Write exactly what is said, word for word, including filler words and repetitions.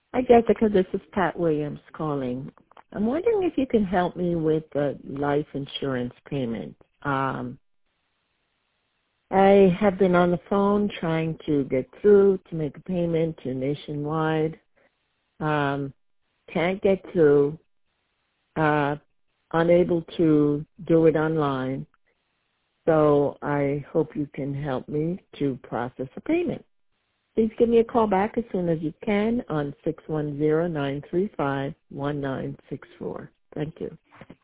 Hi, Jessica. This is Pat Williams calling. I'm wondering if you can help me with the life insurance payment. Um, I have been on the phone trying to get through to make a payment to Nationwide. Um, can't get through. Uh, unable to do it online. So I hope you can help me to process a payment. Please give me a call back as soon as you can on six one zero, nine three five, one nine six four. Thank you.